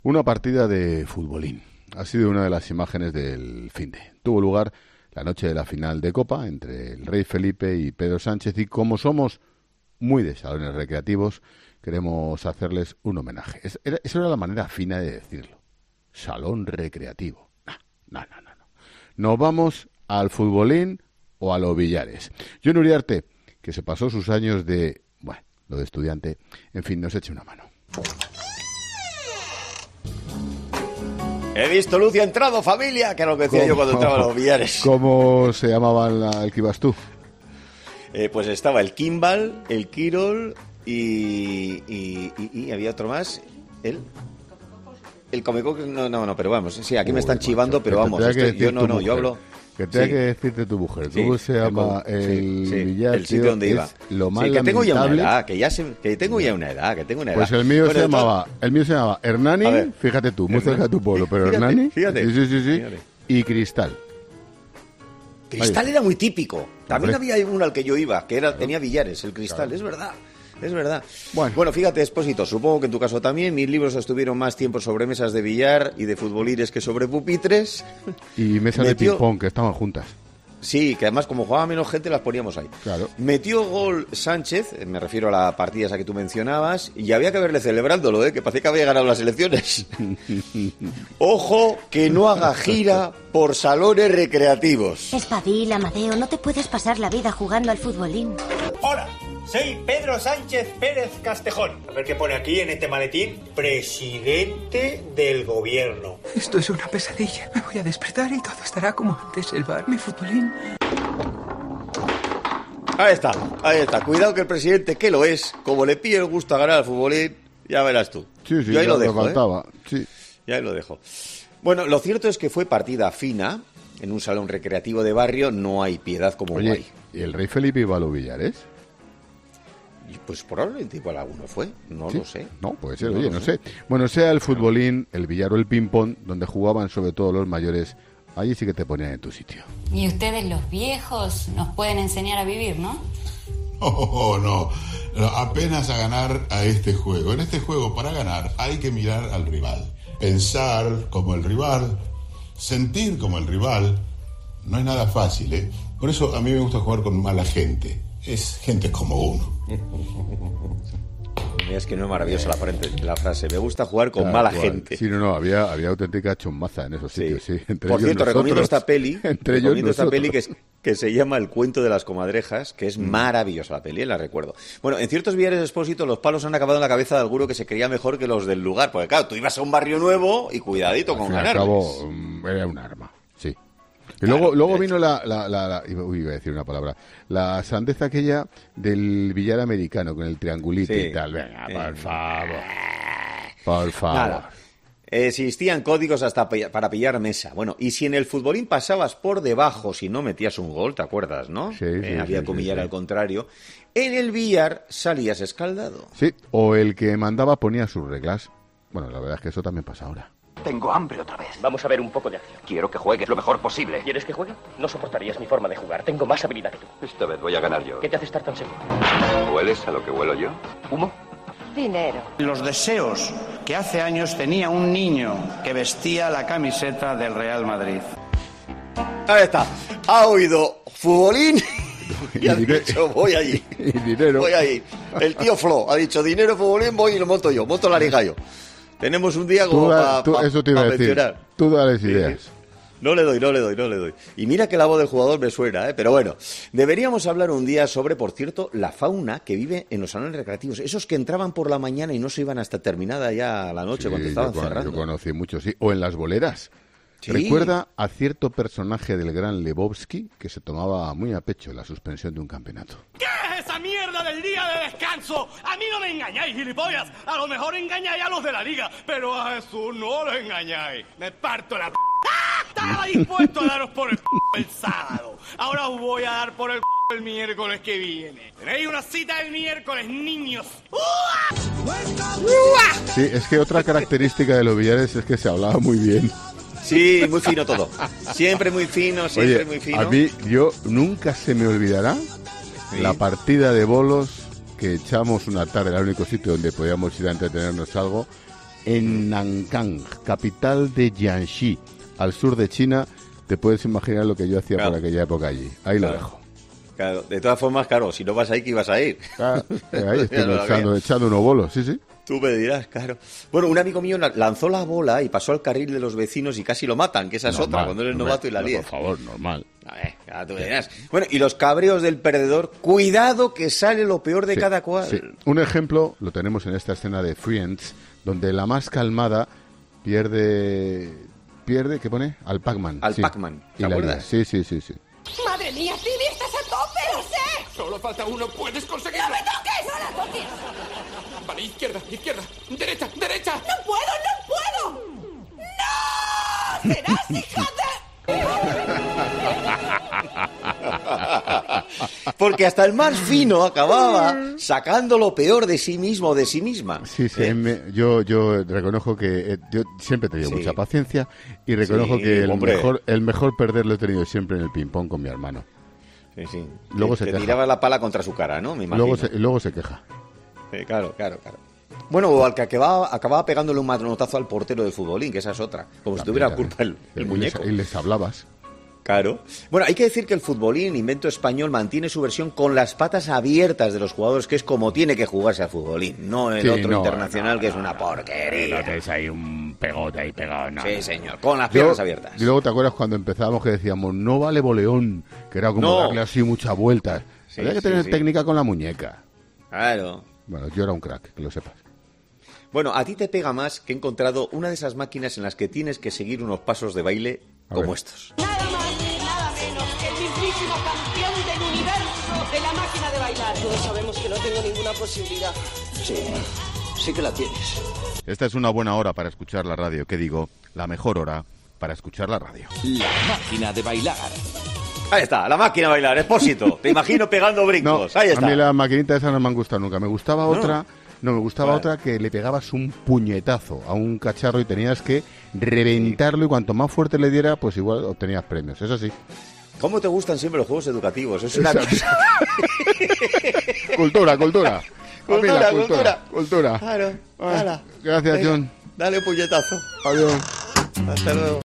Una partida de futbolín. Ha sido una de las imágenes del finde. Tuvo lugar la noche de la final de Copa entre el Rey Felipe y Pedro Sánchez y como somos muy de salones recreativos, queremos hacerles un homenaje. Esa era la manera fina de decirlo. Salón recreativo. No. Nos vamos al futbolín o a los billares. John Uriarte, que se pasó sus años de, bueno, lo de estudiante, en fin, nos eche una mano. He visto luz y ha entrado, familia, que era lo que decía yo cuando entraba a los billares. ¿Cómo se llamaba el que ibas tú? Pues estaba el Kimball, el Kirol y había otro más, el Comeco, no, pero vamos, sí, aquí me están chivando, pero vamos, yo hablo... Que tenga que decirte tu mujer, ¿cómo se llama el billar? El sitio donde iba. Lo más que tengo ya lamentable. una edad, que tengo ya una edad. Pues el mío se llamaba Hernani, fíjate tú, muy cerca de tu pueblo, pero Hernani, fíjate. Sí, Fíjate. Y Cristal. Cristal era muy típico. También había uno al que yo iba, que tenía billares, el Cristal, claro. Es verdad. Bueno, fíjate, Expósito, supongo que en tu caso también, mis libros estuvieron más tiempo sobre mesas de billar y de futbolines que sobre pupitres. Y mesas de ping-pong, que estaban juntas. Sí, que además como jugaba menos gente las poníamos ahí. Claro. Metió gol Sánchez, me refiero a la partida esa que tú mencionabas, y había que verle celebrándolo, que parecía que había ganado las elecciones. Ojo, que no haga gira por salones recreativos. Espabila, Amadeo, no te puedes pasar la vida jugando al futbolín. Hola, soy Pedro Sánchez Pérez Castejón. A ver qué pone aquí en este maletín. Presidente del gobierno. Esto es una pesadilla. Me voy a despertar y todo estará como antes. El bar, mi futbolín. Ahí está. Cuidado que el presidente, que lo es, como le pide el gusto a ganar al futbolín, ya verás tú. Sí, yo ahí lo dejo, faltaba. Sí. Ya ahí lo dejo. Bueno, lo cierto es que fue partida fina. En un salón recreativo de barrio no hay piedad como hay. ¿Y el Rey Felipe iba a los billares? Pues probablemente igual alguno fue, no lo sé. No, puede ser, no sé. Bueno, sea el futbolín, el billar o el ping-pong, donde jugaban sobre todo los mayores, allí sí que te ponían en tu sitio. Y ustedes los viejos nos pueden enseñar a vivir, ¿no? No, apenas a ganar a este juego. En este juego, para ganar, hay que mirar al rival, pensar como el rival, sentir como el rival. No es nada fácil, ¿eh? Por eso a mí me gusta jugar con mala gente. Es gente como uno. Es que no es maravillosa la frase. Me gusta jugar con mala gente. Sí, no, había auténtica chumbaza en esos sitios, sí. Por cierto, recomiendo esta peli. Que se llama El cuento de las comadrejas, que es maravillosa la peli, la recuerdo. Bueno, en ciertos billares de Expósito los palos han acabado en la cabeza de alguno que se creía mejor que los del lugar. Porque claro, tú ibas a un barrio nuevo y cuidadito con ganar. Al cabo, era un arma, sí. Y luego vino iba a decir una palabra, la sandez aquella del billar americano con el triangulito y tal. Venga, por favor. Nada. Existían códigos hasta para pillar mesa. Bueno, y si en el futbolín pasabas por debajo, si no metías un gol, ¿te acuerdas, no? Sí, había que humillar al contrario. En el billar salías escaldado. Sí, o el que mandaba ponía sus reglas. Bueno, la verdad es que eso también pasa ahora. Tengo hambre otra vez. Vamos a ver un poco de acción. Quiero que juegues lo mejor posible. ¿Quieres que juegue? No soportarías mi forma de jugar. Tengo más habilidad que tú. Esta vez voy a ganar yo. ¿Qué te hace estar tan seguro? ¿Hueles a lo que huelo yo? ¿Humo? Dinero. Los deseos que hace años tenía un niño que vestía la camiseta del Real Madrid. Ahí está. Ha oído futbolín y ha dicho, voy allí. Y dinero. Voy allí. El tío Flo ha dicho, dinero, futbolín, voy y lo monto yo. Monto la ligallo. Tenemos un día como para mencionar. Tú dales ideas. No le doy. Y mira que la voz del jugador me suena, ¿eh? Pero bueno, deberíamos hablar un día sobre, por cierto, la fauna que vive en los salones recreativos. Esos que entraban por la mañana y no se iban hasta terminada ya la noche cuando estaban cerrando. Yo conocí muchos, sí. O en las boleras. Sí. Recuerda a cierto personaje del gran Lebowski que se tomaba muy a pecho la suspensión de un campeonato. ¿Qué es esa mierda del día de descanso? A mí no me engañáis, gilipollas. A lo mejor engañáis a los de la liga, pero a Jesús no lo engañáis. Me parto la ¡Ah! Estaba dispuesto a daros por el sábado. Ahora os voy a dar por el miércoles que viene. Tenéis una cita el miércoles, niños. Sí, es que otra característica de los billares es que se hablaba muy bien. Sí, muy fino todo. Siempre muy fino, siempre muy fino. A mí, nunca se me olvidará la partida de bolos que echamos una tarde, era el único sitio donde podíamos ir a entretenernos algo, en Nankang, capital de Jiangxi, al sur de China. Te puedes imaginar lo que yo hacía por aquella época allí. Ahí lo dejo. Claro, de todas formas, claro, si no vas ahí, ¿qué ibas a ir? Claro, ahí estoy echando unos bolos, sí. Tú me dirás, claro. Bueno, un amigo mío lanzó la bola y pasó al carril de los vecinos y casi lo matan, que esa es otra, cuando eres novato y la lías. Por favor, normal. A ver, ya tú me dirás. Bueno, y los cabreos del perdedor, cuidado que sale lo peor de cada cual. Sí. Un ejemplo lo tenemos en esta escena de Friends, donde la más calmada pierde, ¿qué pone? Al Pac-Man. Al Pac-Man, ¿te acuerdas? Sí. ¡Madre mía, Timmy, estás a tope! ¡Lo sé! Solo falta uno, puedes conseguirlo. ¡No me toques! ¡No la toques! Vale, izquierda, derecha. ¡No puedo! ¡No! ¡Serás hija de...! Porque hasta el más fino acababa sacando lo peor de sí mismo o de sí misma. Sí, yo reconozco que yo siempre he tenido mucha paciencia y reconozco que el mejor perder lo he tenido siempre en el ping-pong con mi hermano. Sí. Luego te tiraba la pala contra su cara, ¿no? Me imagino. Luego se queja. Claro. Bueno, o al que acababa pegándole un manotazo al portero de futbolín, que esa es otra. Como si tuviera culpa el muñeco. Y les hablabas. Claro. Bueno, hay que decir que el futbolín, invento español, mantiene su versión con las patas abiertas de los jugadores, que es como tiene que jugarse al futbolín, no el otro internacional, que es una porquería. No tienes ahí un pegote ahí pegado. No, sí, señor, con las piernas abiertas. Y luego te acuerdas cuando empezábamos que decíamos, no vale boleón, que era como darle así muchas vueltas. Había que tener técnica con la muñeca. Claro. Bueno, yo era un crack, que lo sepas. Bueno, a ti te pega más que he encontrado una de esas máquinas en las que tienes que seguir unos pasos de baile como estos. Nada más ni nada menos que el mismísimo campeón del universo de la máquina de bailar. Todos sabemos que no tengo ninguna posibilidad. Sí que la tienes. Esta es una buena hora para escuchar la radio. ¿Qué digo? La mejor hora para escuchar la radio. La máquina de bailar. Ahí está, la máquina de bailar, Expósito. Te imagino pegando brincos. Ahí está. A mí la maquinita esa no me han gustado nunca. Me gustaba otra... No, me gustaba otra que le pegabas un puñetazo a un cacharro y tenías que reventarlo y cuanto más fuerte le diera, pues igual obtenías premios. Eso sí. ¿Cómo te gustan siempre los juegos educativos? Es una cosa... Cultura. Claro. Gracias, John. Dale un puñetazo. Adiós. Hasta luego.